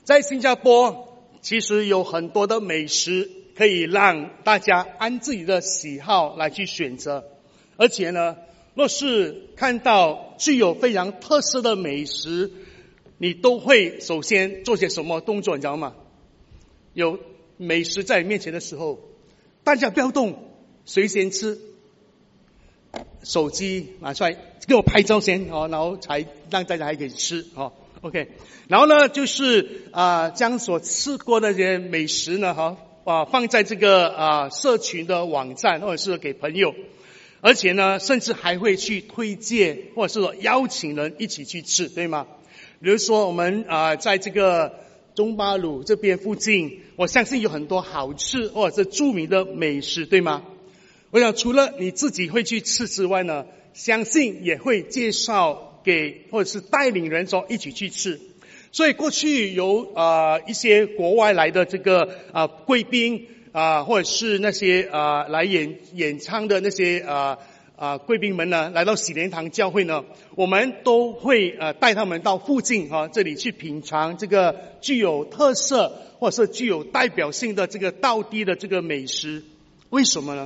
在新加坡，其实有很多的美食可以让大家按自己的喜好来去选择。而且呢，若是看到具有非常特色的美食，你都会首先做些什么动作，你知道吗？有美食在你面前的时候，大家不要动，谁先吃？手机拿出来给我拍照先然后才让大家还可以吃OK， 然后呢，就是将所吃过的这些美食呢放在这个社群的网站，或者是给朋友，而且呢，甚至还会去推荐，或者是说邀请人一起去吃，对吗？比如说我们在这个中巴鲁这边附近，我相信有很多好吃或者是著名的美食，对吗？我想除了你自己会去吃之外呢，相信也会介绍给或者是带领人说一起去吃。所以过去有一些国外来的这个贵宾或者是那些来演唱的那些贵宾们呢，来到喜莲堂教会呢，我们都会带他们到附近这里去品尝这个具有特色或者是具有代表性的这个道地的这个美食。为什么呢？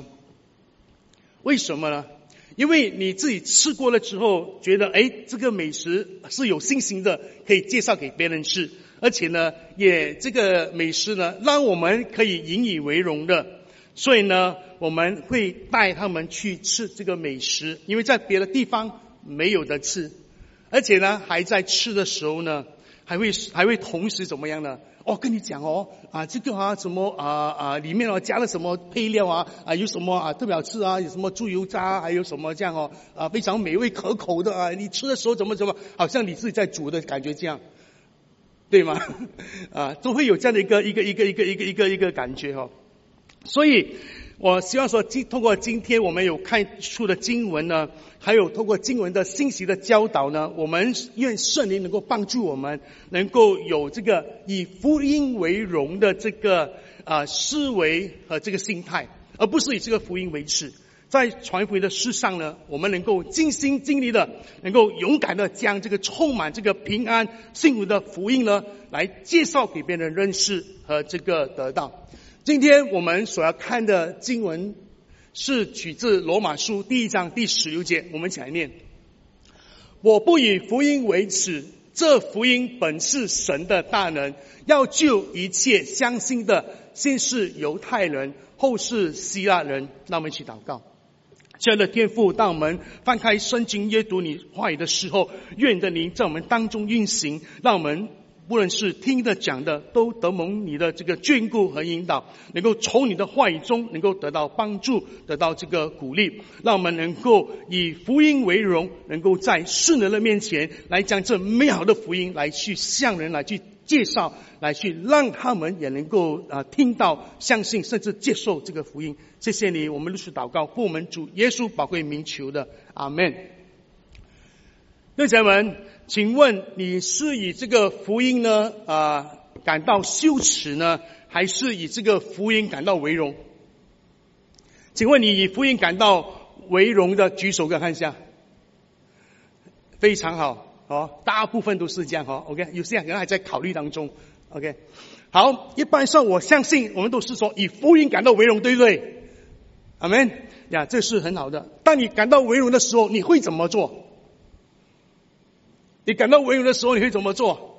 因为你自己吃过了之后，觉得这个美食是有信心的，可以介绍给别人吃，而且呢，这个美食呢，让我们可以引以为荣的。所以呢，我们会带他们去吃这个美食，因为在别的地方没有得吃，而且呢，还在吃的时候呢，还会同时怎么样呢？跟你讲这个什么里面加了什么配料有什么特别好吃有什么猪油渣，还有什么这样非常美味可口的你吃的时候怎么好像你自己在煮的感觉这样，对吗？都会有这样的一个感觉所以我希望说通过今天我们有看出的经文呢，还有通过经文的信息的教导呢，我们愿圣灵能够帮助我们，能够有这个以福音为荣的这个思维和这个心态，而不是以这个福音为耻。在传福音的事上呢，我们能够尽心尽力的，能够勇敢的将这个充满这个平安幸福的福音呢，来介绍给别人认识和这个得到。今天我们所要看的经文是取自罗马书1章第16节，我们一起来念：我不以福音为耻，这福音本是神的大能，要救一切相信的，先是犹太人，后是希腊人。让我们一起祷告。亲爱的天父，当我们翻开圣经阅读你话语的时候，愿你的灵在我们当中运行，让我们无论是听的讲的，都得蒙你的这个眷顾和引导，能够从你的话语中能够得到帮助，得到这个鼓励，让我们能够以福音为荣，能够在世人的面前来将这美好的福音来去向人来去介绍，来去让他们也能够听到相信甚至接受这个福音。谢谢你，我们如此祷告奉我们主耶稣宝贵名求的，阿们。弟兄姐妹们，请问你是以这个福音呢感到羞耻呢，还是以这个福音感到为荣？请问你以福音感到为荣的举手给我看一下。非常好大部分都是这样OK， 有些人可能还在考虑当中 OK。 好，一般上我相信我们都是说以福音感到为荣，对不对？阿们呀，这是很好的。当你感到为荣的时候，你会怎么做？你感到为荣的时候，你会怎么做？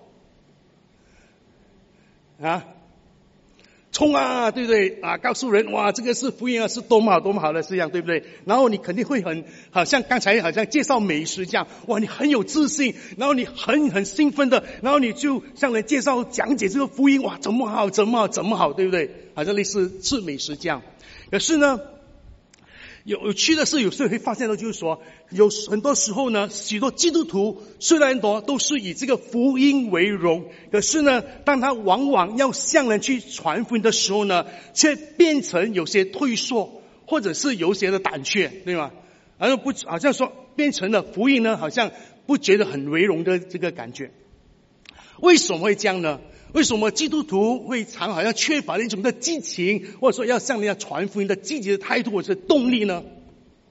冲对不对？告诉人哇，这个是福音是多么好多么好的事样，对不对？然后你肯定会好像刚才好像介绍美食这样，哇，你很有自信，然后你很兴奋的，然后你就向人介绍讲解这个福音，哇，怎么好怎么好，对不对？好像类似吃美食这样。可是呢，有趣的是，有时候会发现到，就是说，有很多时候呢，许多基督徒虽然都是以这个福音为荣，可是呢，当他往往要向人去传福音的时候呢，却变成有些退缩，或者是有些的胆怯，对吗？好像说变成了福音呢，好像不觉得很为荣的这个感觉。为什么会这样呢？为什么基督徒会好像缺乏了一种的激情，或者说要向人家传福音的积极的态度或者是动力呢？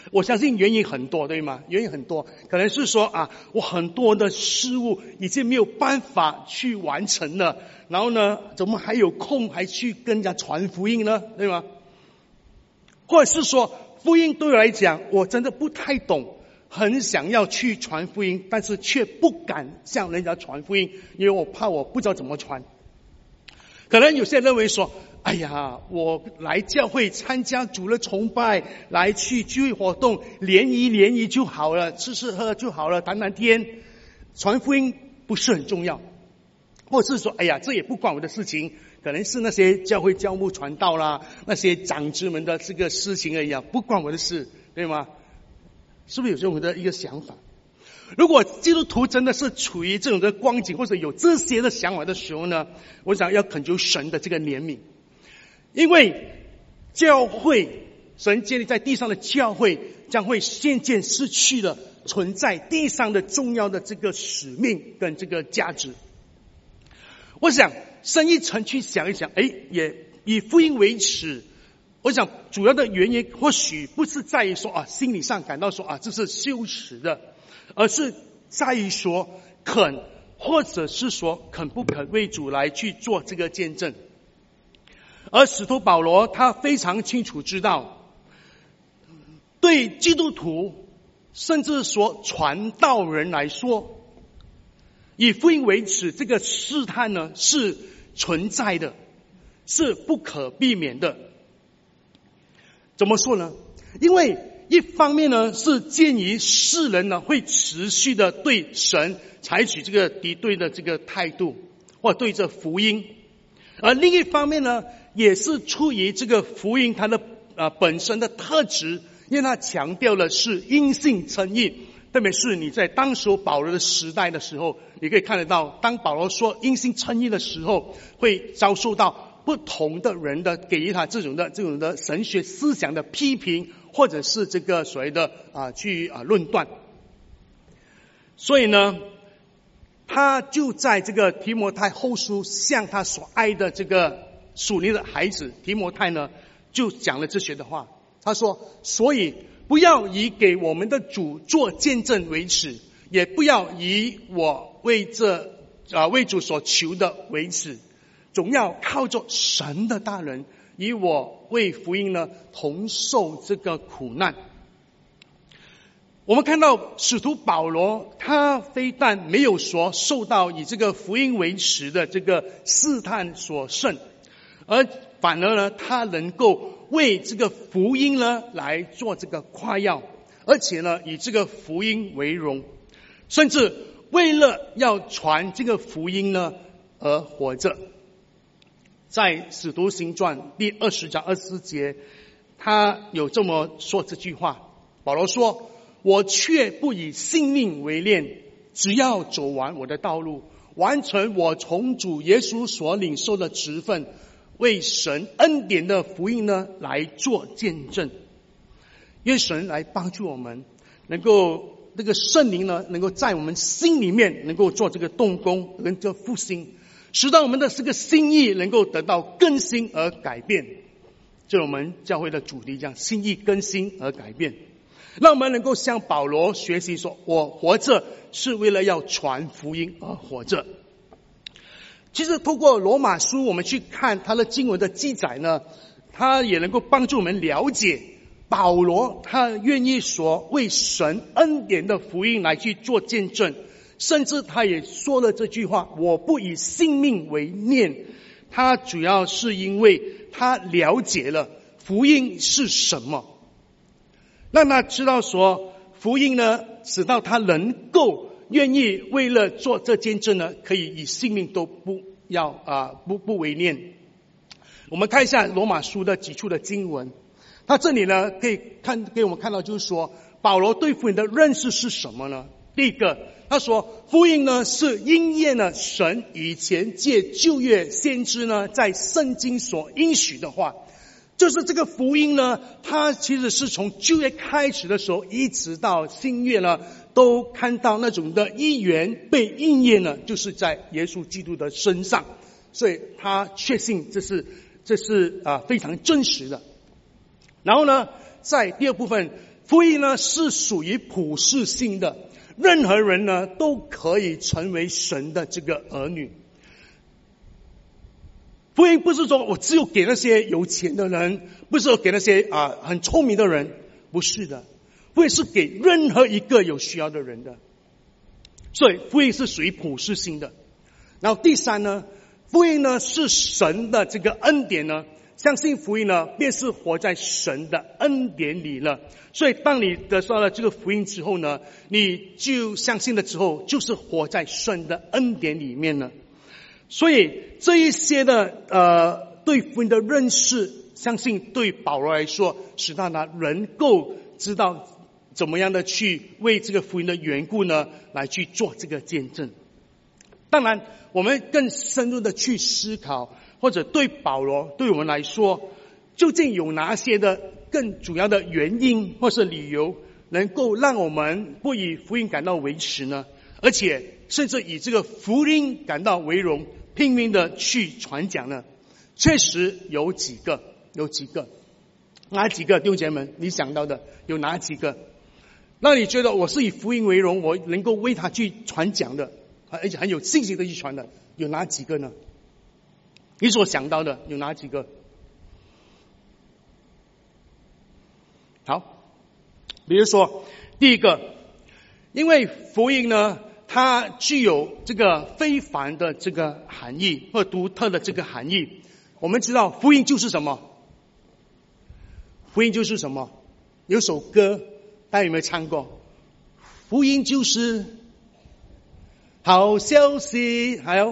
我相信原因很多，对吗？原因很多，可能是说我很多的事物已经没有办法去完成了，然后呢，怎么还有空还去跟人家传福音呢？对吗？或者是说，福音对我来讲，我真的不太懂，很想要去传福音，但是却不敢向人家传福音，因为我怕我不知道怎么传。可能有些人认为说，哎呀，我来教会参加主的崇拜，来去聚会活动，联谊就好了，吃吃喝就好了，谈谈天，传福音不是很重要。或者是说，哎呀，这也不关我的事情，可能是那些教会教牧传道啦，那些长子们的这个事情而已，不关我的事，对吗？是不是有这种的一个想法？如果基督徒真的是处于这种的光景，或者有这些的想法的时候呢，我想要恳求神的这个怜悯。因为教会，神建立在地上的教会将会渐渐失去了存在地上的重要的这个使命跟这个价值。我想深一层去想一想，也以福音为耻。我想主要的原因或许不是在于说心理上感到说这是羞耻的，而是在于说肯，或者是说肯不肯为主来去做这个见证。而使徒保罗他非常清楚知道，对基督徒甚至说传道人来说，以福音为耻这个试探呢是存在的，是不可避免的。怎么说呢？因为一方面呢是鉴于世人呢会持续的对神采取这个敌对的这个态度，或对这福音，而另一方面呢也是出于这个福音它的本身的特质，因为它强调的是因信称义。特别是你在当时保罗的时代的时候，你可以看得到，当保罗说因信称义的时候，会遭受到不同的人的给予他这种的神学思想的批评，或者是这个所谓的去论断。所以呢，他就在这个提摩太后书向他所爱的这个属灵的孩子提摩太呢，就讲了这些的话。他说，所以不要以给我们的主做见证为耻，也不要以我为主所求的为耻，总要靠着神的大能，以我为福音呢同受这个苦难。我们看到使徒保罗，他非但没有说受到以这个福音为耻的这个试探所胜，而反而呢，他能够为这个福音呢来做这个夸耀，而且呢以这个福音为荣，甚至为了要传这个福音呢而活着。在使徒行传第20章24节，他有这么说这句话，保罗说，我却不以性命为念，只要走完我的道路，完成我从主耶稣所领受的职分，为神恩典的福音呢来做见证。愿神来帮助我们，能够这个圣灵呢能够在我们心里面能够做这个动工跟这复兴，使到我们的这个心意能够得到更新而改变。就我们教会的主题讲心意更新而改变，让我们能够向保罗学习说，我活着是为了要传福音而活着。其实透过罗马书我们去看他的经文的记载呢，他也能够帮助我们了解保罗他愿意说为神恩典的福音来去做见证，甚至他也说了这句话，我不以性命为念。他主要是因为他了解了福音是什么，让他知道说福音呢使到他能够愿意为了做这见证呢，可以以性命都不为念。我们看一下罗马书的几处的经文，他这里呢可以给我们看到，就是说保罗对福音的认识是什么呢？第一个，他说福音呢是应验了神以前借旧约先知呢在圣经所应许的话，就是这个福音呢，它其实是从旧约开始的时候一直到新约呢，都看到那种的预言被应验了，就是在耶稣基督的身上，所以他确信这是非常真实的。然后呢，在第二部分， 福音呢是属于普世性的，任何人呢都可以成为神的这个儿女。福音不是说我只有给那些有钱的人，不是给那些很聪明的人，不是的，福音是给任何一个有需要的人的。所以福音是属于普世性的。然后第三呢，福音呢是神的这个恩典呢，相信福音呢便是活在神的恩典里了。所以当你得到了这个福音之后呢，你就相信了之后，就是活在神的恩典里面了。所以这一些的对福音的认识，相信对保罗来说，使他能够知道怎么样的去为这个福音的缘故呢，来去做这个见证。当然我们更深入的去思考，或者对保罗对我们来说，究竟有哪些的更主要的原因或是理由，能够让我们不以福音感到为耻呢？而且甚至以这个福音感到为荣，拼命的去传讲呢？确实有几个，哪几个？弟兄姐妹们，你想到的有哪几个？让你觉得我是以福音为荣，我能够为他去传讲的，而且很有信心的去传的，有哪几个呢？你所想到的有哪几个？好，比如说第一个，因为福音呢，它具有这个非凡的这个含义或独特的这个含义。我们知道福音就是什么？福音就是什么？有首歌大家有没有唱过？福音就是好消息，还有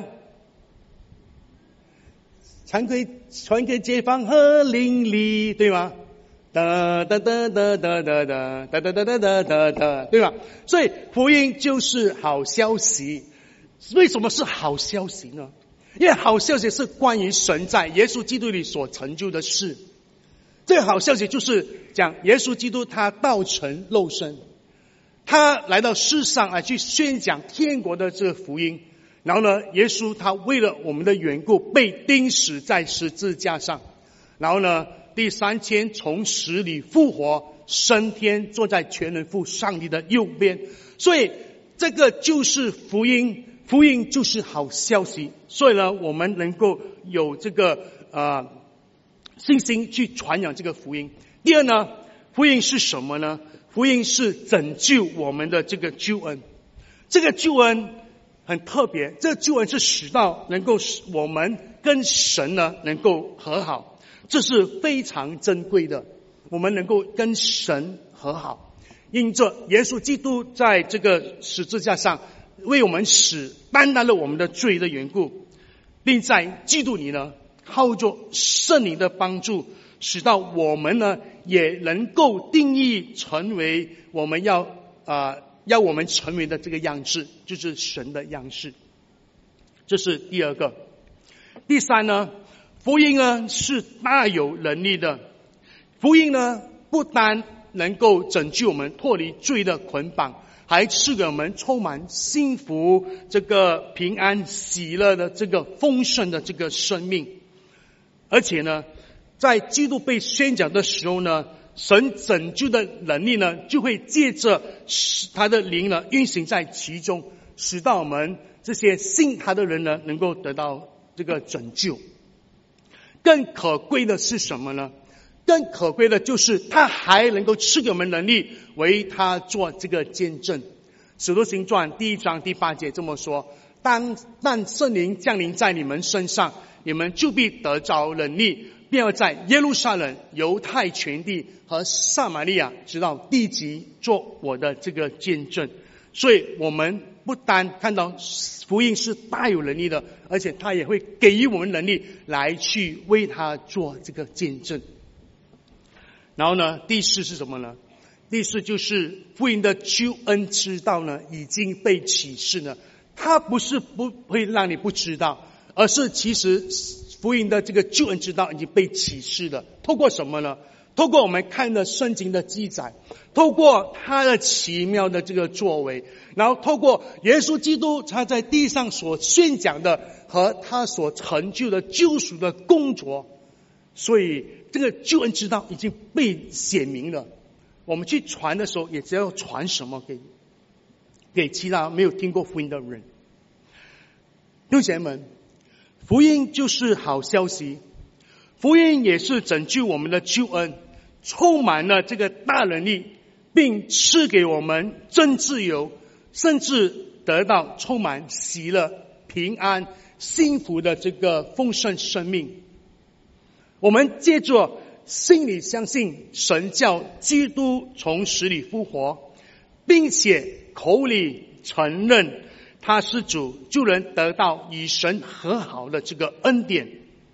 传给街坊和邻里，对吗？哒哒哒哒哒哒哒哒哒哒哒哒哒哒，对吧？所以福音就是好消息。为什么是好消息呢？因为好消息是关于神在耶稣基督里所成就的事。这个好消息就是讲耶稣基督他道成肉身，他来到世上来去宣讲天国的这个福音。然后呢，耶稣他为了我们的缘故被钉死在十字架上，然后呢第3天从死里复活，升天，坐在全能父上帝的右边。所以这个就是福音，福音就是好消息。所以呢，我们能够有这个信心去传扬这个福音。第二呢，福音是什么呢？福音是拯救我们的这个救恩。这个救恩很特别，这个救恩是使到能够使我们跟神呢能够和好，这是非常珍贵的。我们能够跟神和好，因着耶稣基督在这个十字架上为我们死，担当了我们的罪的缘故，并在基督里呢靠着圣灵的帮助，使到我们呢也能够定义成为我们要我们成为的这个样式，就是神的样式。这是第二个。第三呢，福音呢是大有能力的。福音呢不单能够拯救我们脱离罪的捆绑，还赐给我们充满幸福、这个平安、喜乐的这个丰盛的这个生命。而且呢，在基督被宣讲的时候呢，神拯救的能力呢，就会借着他的灵呢运行在其中，使到我们这些信他的人呢，能够得到这个拯救。更可贵的是什么呢？更可贵的就是他还能够赐给我们能力，为他做这个见证。使徒行传1章第8节这么说：但圣灵降临在你们身上，你们就必得着能力，便要在耶路撒冷、犹太全地和撒玛利亚直到地极做我的这个见证。所以我们不单看到福音是大有能力的，而且他也会给予我们能力来去为他做这个见证。然后呢，第四是什么呢？第四就是福音的救恩之道呢已经被启示了。它不是不会让你不知道，而是其实福音的这个救恩之道已经被启示了。透过什么呢？透过我们看的圣经的记载，透过他的奇妙的这个作为，然后透过耶稣基督他在地上所宣讲的和他所成就的救赎的工作，所以这个救恩之道已经被显明了。 我们去传的时候，也只要传什么给其他没有听过福音的人。弟兄姐妹们，福音就是好消息，福音也是拯救我们的救恩，充满了这个大能力，并赐给我们真自由，甚至得到充满喜乐、平安、幸福的这个丰盛生命。我们借着心里相信神叫基督从死里复活，并且口里承认他是主，就能得到与神和好的这个恩典。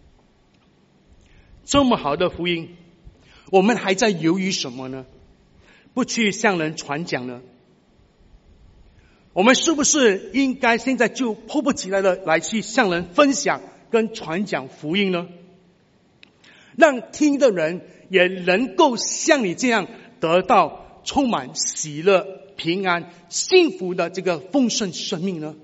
这么好的福音，我们还在犹豫什么呢？不去向人传讲呢？我们是不是应该现在就迫不及待的来去向人分享跟传讲福音呢？让听的人也能够像你这样得到充满喜乐、平安、幸福的这个丰盛生命呢？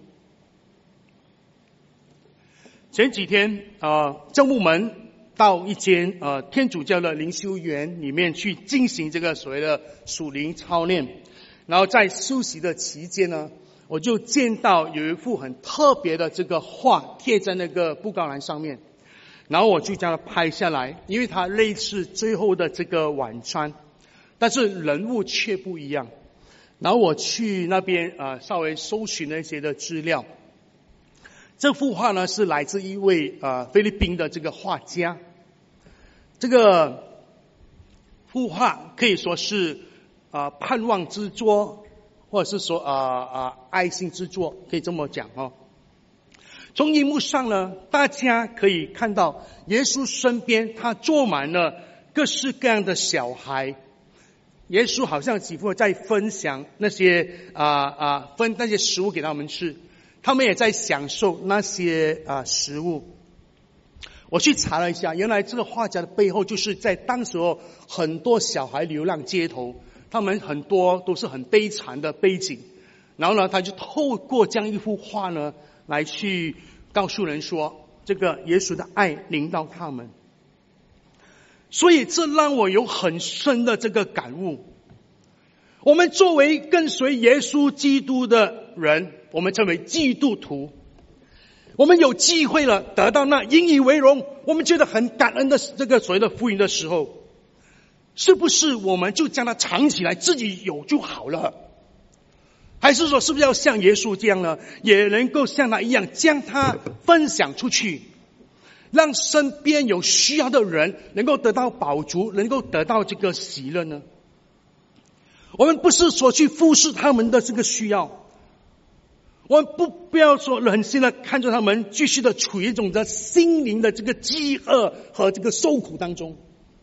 前几天教牧们到一间天主教的灵修园里面去进行这个所谓的属灵操练，然后在休息的期间呢，我就见到有一幅很特别的这个画贴在那个布告栏上面，然后我就将它拍下来，因为它类似最后的这个晚餐，但是人物却不一样。然后我去那边稍微搜寻了一些的资料。这幅画呢是来自一位菲律宾的这个画家。这个幅画可以说是盼望之作，或者是说爱心之作，可以这么讲哦。从荧幕上呢，大家可以看到耶稣身边他坐满了各式各样的小孩。耶稣好像几乎在分享那些分那些食物给他们吃，他们也在享受那些食物。我去查了一下，原来这个画家的背后就是在当时候很多小孩流浪街头，他们很多都是很悲惨的背景，然后呢他就透过这样一幅画呢来去告诉人说，这个耶稣的爱临到他们。所以这让我有很深的这个感悟。我们作为跟随耶稣基督的人，我们称为基督徒，我们有机会了得到那引以为荣，我们觉得很感恩的这个所谓的福音的时候，是不是我们就将它藏起来，自己有就好了？还是说是不是要像耶稣这样呢，也能够像他一样将它分享出去，让身边有需要的人能够得到饱足，能够得到这个喜乐呢？我们不是说去忽视他们的这个需要，我们不要说忍心的看着他们继续的处于一种的心灵的这个饥饿和这个受苦当中。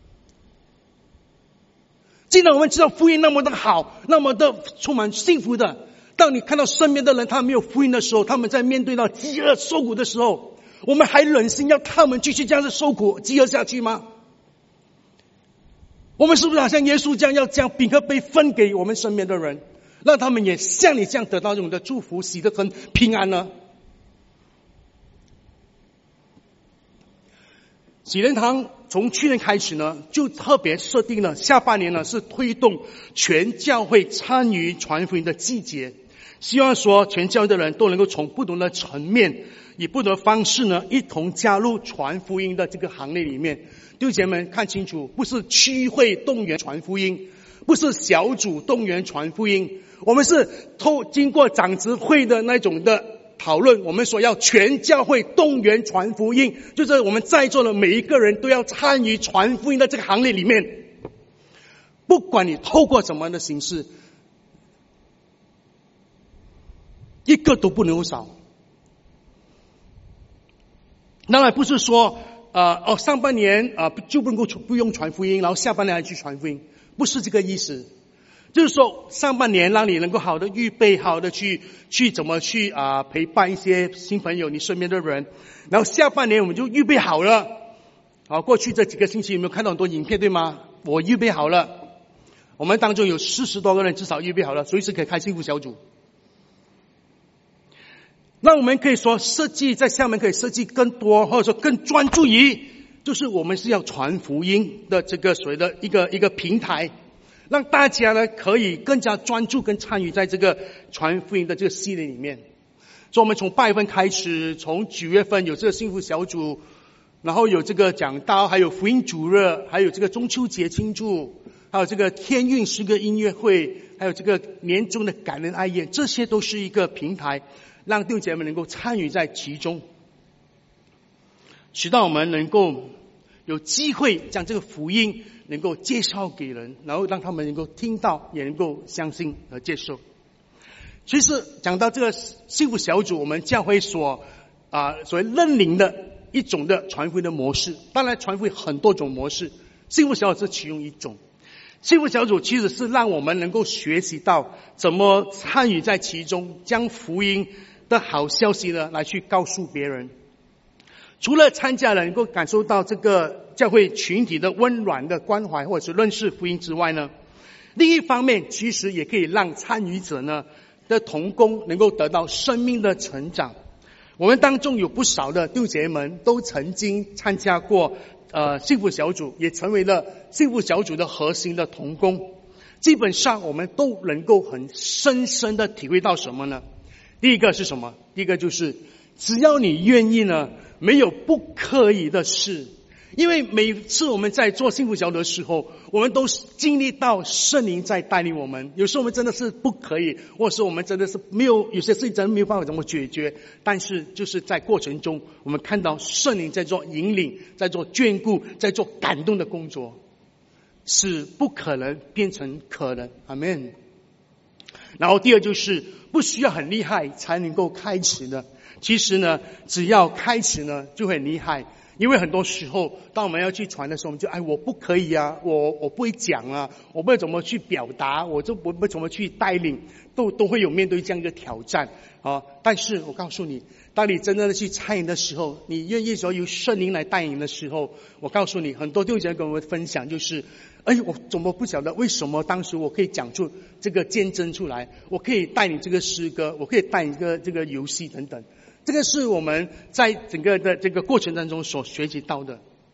既然我们知道福音那么的好，那么的充满幸福的，当你看到身边的人他没有福音的时候，他们在面对到饥饿受苦的时候，我们还忍心要他们继续这样子受苦饥饿下去吗？我们是不是好像耶稣这样，要将饼和杯分给我们身边的人，让他们也像你这样得到这种的祝福、喜乐跟平安呢？喜莲堂从去年开始呢，就特别设定了下半年呢是推动全教会参与传福音的季节，希望说全教会的人都能够从不同的层面，以不同的方式呢，一同加入传福音的这个行列里面。弟兄姐妹们看清楚，不是区会动员传福音，不是小组动员传福音，我们是经过长执会的那种的讨论，我们说要全教会动员传福音，就是我们在座的每一个人都要参与传福音的这个行列里面，不管你透过什么样的形式，一个都不能少。当然不是说上半年就不能够不用传福音，然后下半年还去传福音，不是这个意思。就是说上半年让你能够好的预备，好的去怎么去陪伴一些新朋友，你身边的人，然后下半年我们就预备好了。过去这几个星期有没有看到很多影片，对吗？我预备好了，我们当中有40多个人至少预备好了，随时可以开幸福小组。那我们可以说设计在下面可以设计更多，或者说更专注于，就是我们是要传福音的这个所谓的一个平台， 让大家呢可以更加专注跟参与在这个传福音的这个系列里面。所以我们从8月份开始，从9月份有这个幸福小组，然后有这个讲道，还有福音主日，还有这个中秋节庆祝，还有这个天韵诗歌音乐会，还有这个年终的感恩爱宴，这些都是一个平台，让弟兄姐妹们能够参与在其中，使到我们能够有机会将这个福音能够介绍给人，然后让他们能够听到，也能够相信和接受。其实讲到这个幸福小组，我们教会所谓认领的一种的传福音的模式，当然传福音很多种模式，幸福小组是其中一种。幸福小组其实是让我们能够学习到怎么参与在其中，将福音的好消息呢来去告诉别人。除了参加人能够感受到这个教会群体的温暖的关怀或者是认识福音之外呢，另一方面其实也可以让参与者呢的同工能够得到生命的成长。我们当中有不少的弟兄姐妹们都曾经参加过幸福小组，也成为了幸福小组的核心的同工。基本上我们都能够很深深的体会到什么呢？第一个是什么？第一个就是只要你愿意呢，没有不可以的事。因为每次我们在做幸福小组的时候，我们都经历到圣灵在带领我们。有时候我们真的是不可以，或者是我们真的是有些事情真的没有办法怎么解决。但是就是在过程中，我们看到圣灵在做引领，在做眷顾，在做感动的工作，使不可能变成可能。阿们。然后第二就是不需要很厉害才能够开始的。其实呢，只要开始呢，就会很厉害。因为很多时候当我们要去传的时候，我们就我不可以啊，我不会讲啊，我不会怎么去表达，我就不会怎么去带领，都会有面对这样一个挑战啊。但是我告诉你，当你真正的去参与的时候，你愿意说由圣灵来带领的时候，我告诉你，很多弟兄姐妹跟我们分享，就是我怎么不晓得为什么当时我可以讲出这个见证出来，我可以带领这个诗歌，我可以带领这个游戏等等。这个是我们在整个的这个过程当中所学习到的。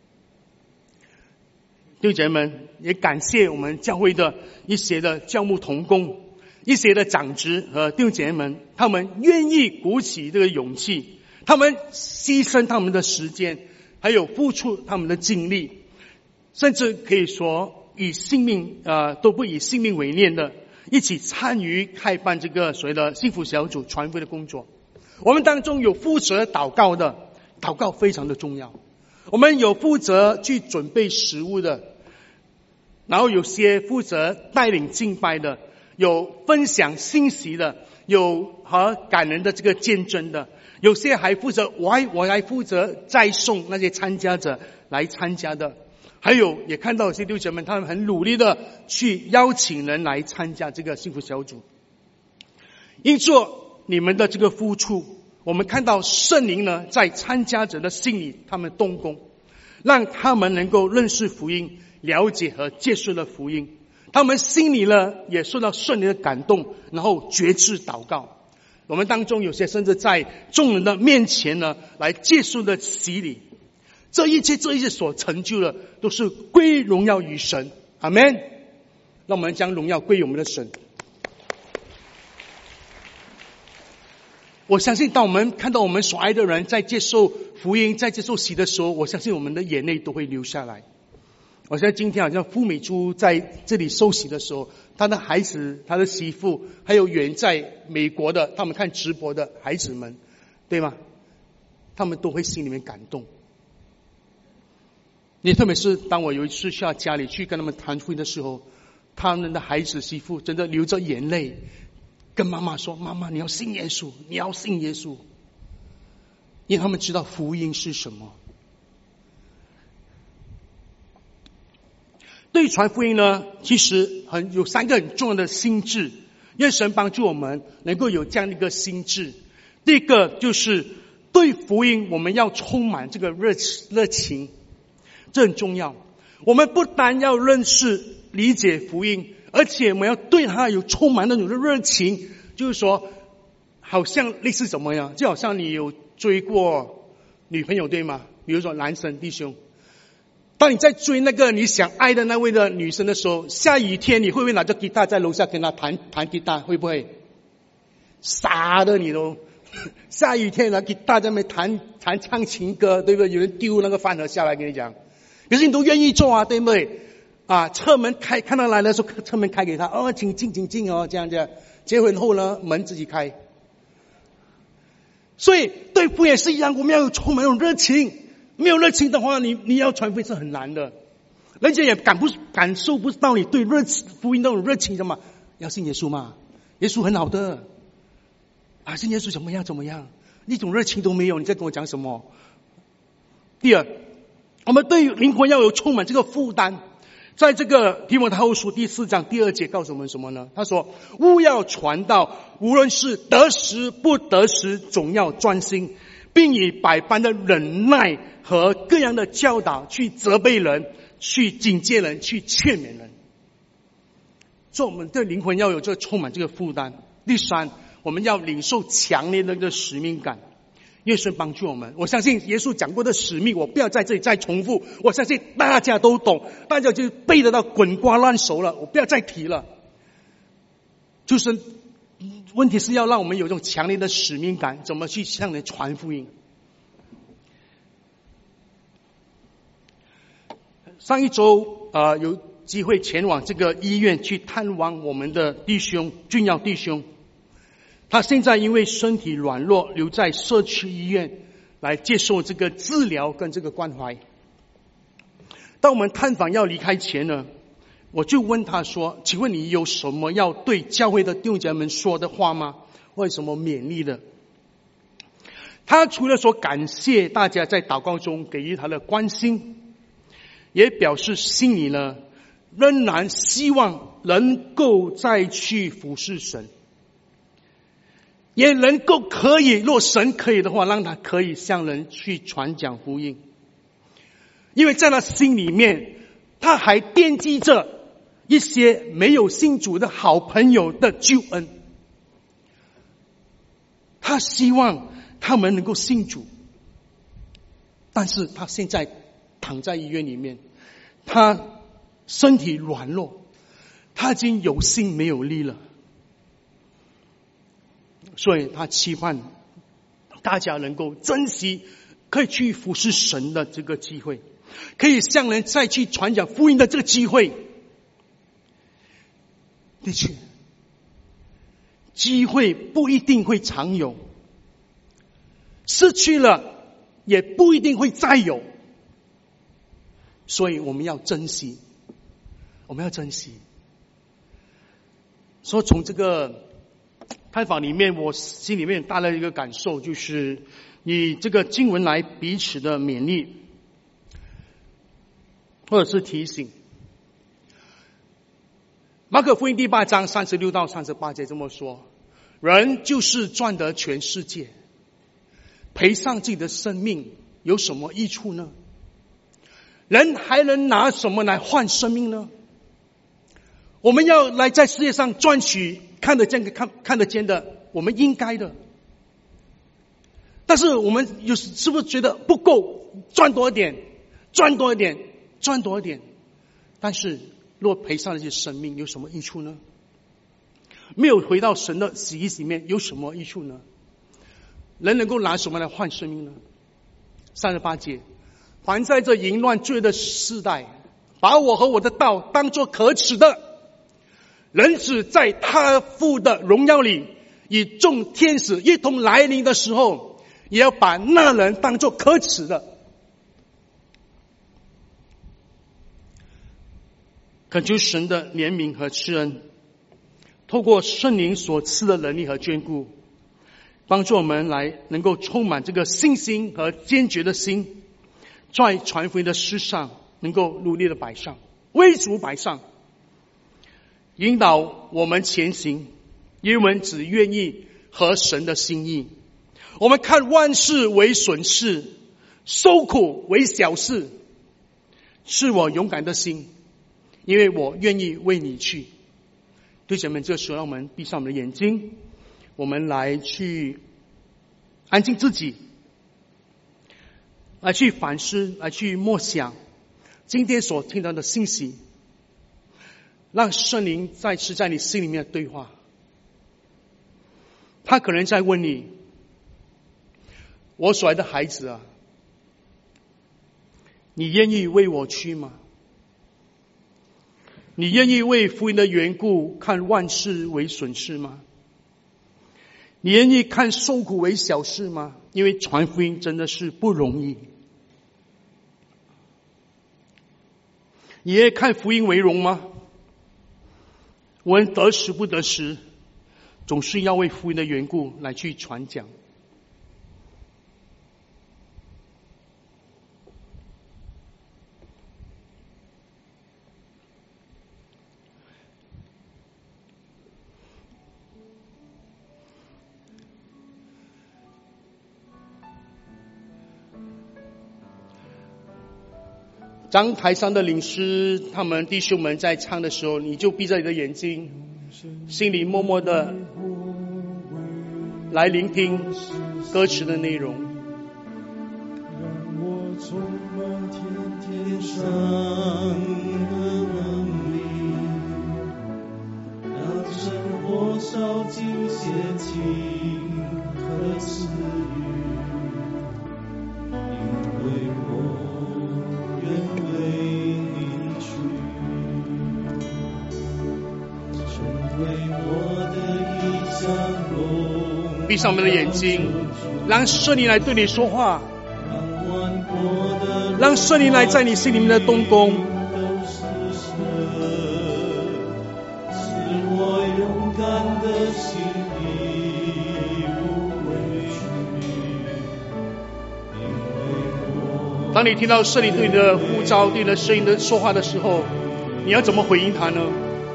弟兄姐妹们，也感谢我们教会的一些的教牧同工，一些的长职和弟兄姐妹们，他们愿意鼓起这个勇气，他们牺牲他们的时间，还有付出他们的精力，甚至可以说以性命都不以性命为念的，一起参与开办这个所谓的幸福小组传福音的工作。我们当中有负责祷告的，祷告非常的重要。我们有负责去准备食物的，然后有些负责带领敬拜的，有分享信息的，有和感人的这个见证的，有些还负责我还负责再送那些参加者来参加的，还有也看到有些弟兄姐妹们他们很努力的去邀请人来参加这个幸福小组。因做你们的这个付出，我们看到圣灵呢在参加者的心里他们动工，让他们能够认识福音，了解和接受了福音，他们心里呢也受到圣灵的感动，然后决志祷告。我们当中有些甚至在众人的面前呢来接受的洗礼。这一切所成就的都是归荣耀于神。阿们。让我们将荣耀归于我们的神。我相信当我们看到我们所爱的人在接受福音，在接受洗的时候，我相信我们的眼泪都会流下来。我现在今天好像傅美珠在这里受洗的时候，他的孩子，他的媳妇，还有远在美国的他们看直播的孩子们，对吗？他们都会心里面感动。也特别是当我有一次去到家里去跟他们谈福音的时候，他们的孩子媳妇真的流着眼泪跟妈妈说，妈妈你要信耶稣，你要信耶稣。因为他们知道福音是什么。对于传福音呢，其实有3个很重要的心智，愿神帮助我们能够有这样的一个心智。第一个就是对福音我们要充满这个热情，这很重要。我们不单要认识理解福音，而且我们要对它有充满那种的热情。就是说好像类似怎么样，就好像你有追过女朋友对吗？比如说男生弟兄， 当你在追那个你想爱的那位的女生的时候，下雨天你会不会拿着吉他在楼下跟她弹吉他？会不会？傻的你都！下雨天拿吉他在那边唱情歌，对不对？有人丢那个饭盒下来跟你讲，可是你都愿意做啊，对不对？车门开，看到来的时候车门开给他，请进哦，这样。结婚后呢，门自己开。所以对福音也是一样，我们要充满那种热情。没有热情的话，你要传福音是很难的，人家也感受不到你对福音那种热情的嘛。要信耶稣嘛，耶稣很好的信耶稣怎么样？一种热情都没有，你在跟我讲什么？第二，我们对灵魂要有充满这个负担。在这个提摩太后书第4章第2节告诉我们什么呢？他说：务要传道，无论是得时不得时，总要专心，并以百般的忍耐和各样的教导去责备人，去警戒人，去劝勉人。所以我们对灵魂要有这充满这个负担。第三，我们要领受强烈的一个使命感。耶稣帮助我们，我相信耶稣讲过的使命，我不要在这里再重复，我相信大家都懂，大家就背得到滚瓜烂熟了，我不要再提了。就是问题是要让我们有一种强烈的使命感，怎么去向人传福音。上一周有机会前往这个医院去探望我们的弟兄俊耀弟兄，他现在因为身体软弱，留在社区医院来接受这个治疗跟这个关怀。当我们探访要离开前呢，我就问他说：请问你有什么要对教会的弟兄姐妹们说的话吗？为什么勉励的？他除了说感谢大家在祷告中给予他的关心，也表示心里呢仍然希望能够再去服侍神，也能够若神可以的话，让他可以向人去传讲福音。因为在他心里面，他还惦记着一些没有信主的好朋友的救恩，他希望他们能够信主。但是他现在躺在医院里面，他身体软弱，他已经有心没有力了，所以他期盼大家能够珍惜可以去服侍神的这个机会，可以向人再去传讲福音的这个机会。的确，机会不一定会常有，失去了也不一定会再有，所以我们要珍惜，所以从这个探访里面，我心里面带来一个感受，就是以这个经文来彼此的勉励，或者是提醒。马可福音第8章36到38节这么说：人就是赚得全世界，赔上自己的生命，有什么益处呢？人还能拿什么来换生命呢？我们要来在世界上赚取看得见的，我们应该的。但是我们是不是觉得不够，赚多一点？但是若赔上了这些生命，有什么益处呢？没有回到神的旨意里面，有什么益处呢？人能够拿什么来换生命呢？38节，凡在这淫乱罪的世代，把我和我的道当作可耻的，人子在他父的荣耀里，与众天使一同来临的时候，也要把那人当作可耻的。恳求神的怜悯和慈恩，透过圣灵所赐的能力和眷顾，帮助我们来能够充满这个信心和坚决的心，在传福音的事上能够努力的摆上，为主摆上，引导我们前行，因为我们只愿意合神的心意。我们看万事为损事，受苦为小事，是我勇敢的心，因为我愿意为你去。弟兄们，这时候让我们闭上我们的眼睛，我们来去安静自己，来去反思，来去默想， 今天所听到的信息，让圣灵再次在你心里面对话。他可能在问你，我所爱的孩子啊，你愿意为我去吗？你愿意为福音的缘故看万事为损失吗？你愿意看受苦为小事吗？因为传福音真的是不容易。你愿意看福音为荣吗？我们得时不得时，总是要为福音的缘故来去传讲。当台上的领诗他们弟兄们在唱的时候，你就闭着你的眼睛，心里默默的来聆听歌词的内容。 让我充满天上的能力，让生活烧尽邪情和私欲，因为我愿为你去，成为我的一香龙。 闭上我们的眼睛，让圣灵来对你说话，让圣灵来在你心里面的动工。 使我勇敢的心义无畏惧。 当你听到圣灵对你的呼召、对你的声音的说话的时候，你要怎么回应他呢？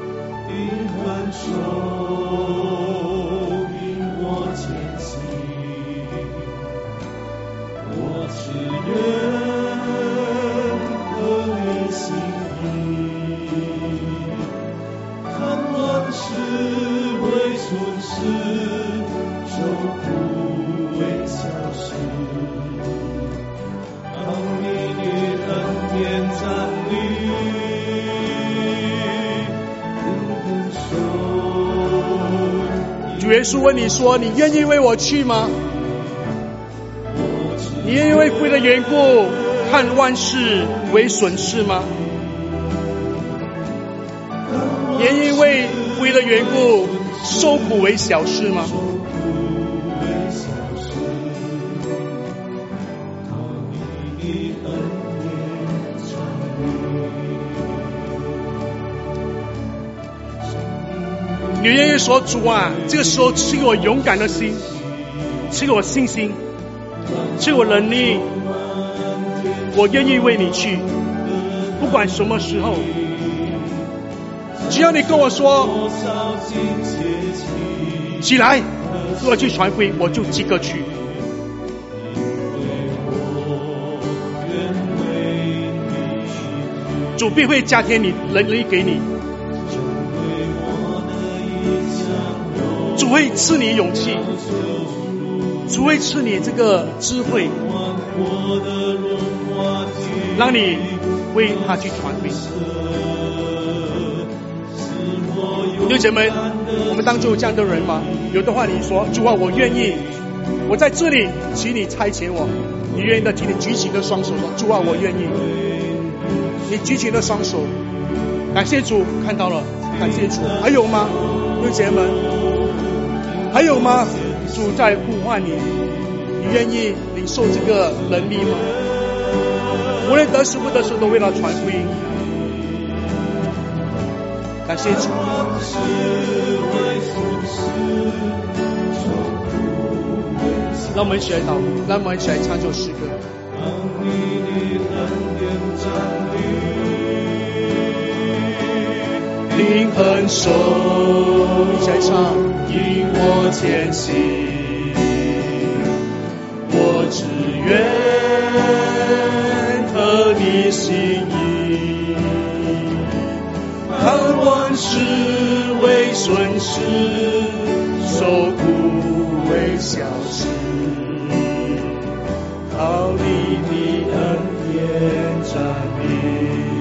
主耶稣问你说，你愿意为我去吗？你愿意为福音的缘故看万事为损失吗？你愿意为福音的缘故受苦为小事吗？你愿意说，主啊，这个时候赐给我勇敢的心，赐给我信心，赐给我能力，我愿意为你去，不管什么时候，只要你跟我说起来，我要去传福音，我就即刻去。主必会加添你能力给你，主会赐你勇气，主会赐你这个智慧，让你为他去传福音。弟兄姐妹，我们当中有这样的人吗？有的话你说，主啊，我愿意，我在这里，请你差遣我。你愿意的，请你举起你的双手说，主啊，我愿意。你举起你的双手，感谢主，看到了，感谢主。还有吗？弟兄姐妹们，还有吗？主在呼唤你，你愿意领受这个能力吗？无论得时不得时，都为了传福音。感谢主。让我们一起来祷告，让我们一起来唱这首诗歌。灵恩手，一起来唱，引我前行，我只愿合你心意，看万事为损失，受苦为小事，靠你的恩典站立。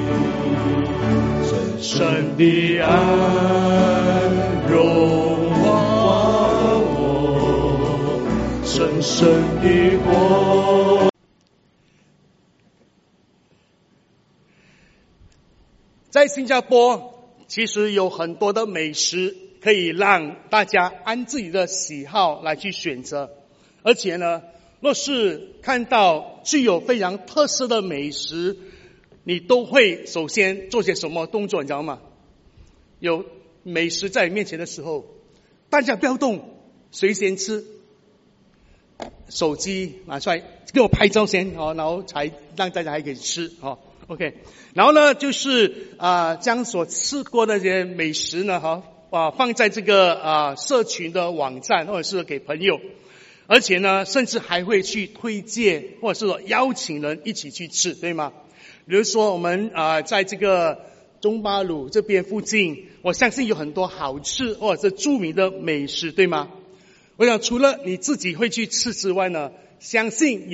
深深的爱融化我，深深的光。 在新加坡，其实有很多的美食可以让大家按自己的喜好来去选择，而且呢，若是看到具有非常特色的美食，你都会首先做些什么动作，你知道吗？有美食在你面前的时候，大家不要动，谁先吃？手机拿出来给我拍照先，然后才让大家还可以吃OK， 然后呢，就是将所吃过的这些美食呢，放在这个社群的网站，或者是给朋友，而且呢，甚至还会去推荐，或者是说邀请人一起去吃，对吗？比如说我们在这个中巴鲁这边附近，我相信有很多好吃或者是著名的美食，对吗？我想除了你自己会去吃之外呢，相信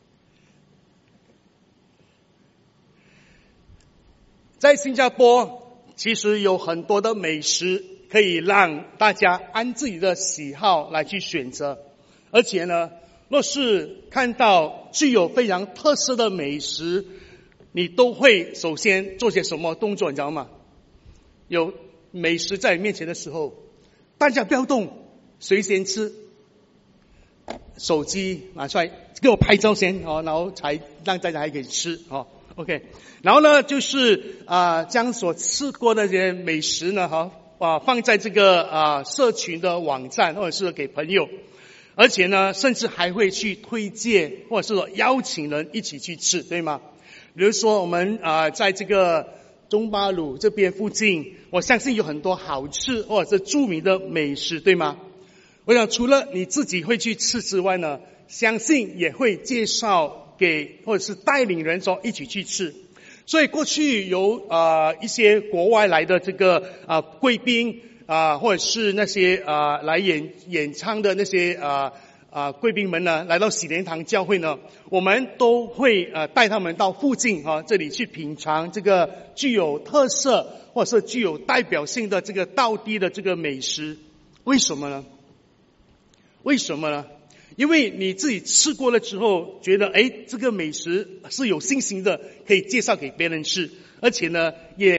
在新加坡，其实有很多的美食可以让大家按自己的喜好来去选择，而且呢，若是看到具有非常特色的美食，你都会首先做些什么动作，你知道吗？有美食在你面前的时候，大家不要动，谁先吃？手机拿出来给我拍照先，然后才让大家还可以吃OK， 然后呢，就是将所吃过的这些美食呢，放在这个社群的网站，或者是给朋友，而且呢，甚至还会去推荐，或者是说邀请人一起去吃，对吗？比如说我们在这个中巴鲁这边附近，我相信有很多好吃或者是著名的美食，对吗？我想除了你自己会去吃之外呢，相信也会介绍给或者是带领人说一起去吃。所以过去有一些国外来的这个贵宾或者是那些来演唱的那些贵宾们呢，来到喜莲堂教会呢，我们都会带他们到附近这里去品尝这个具有特色或者是具有代表性的这个道地的这个美食。为什么呢？因为你自己吃过了之后，觉得这个美食是有信心的，可以介绍给别人吃，而且呢，也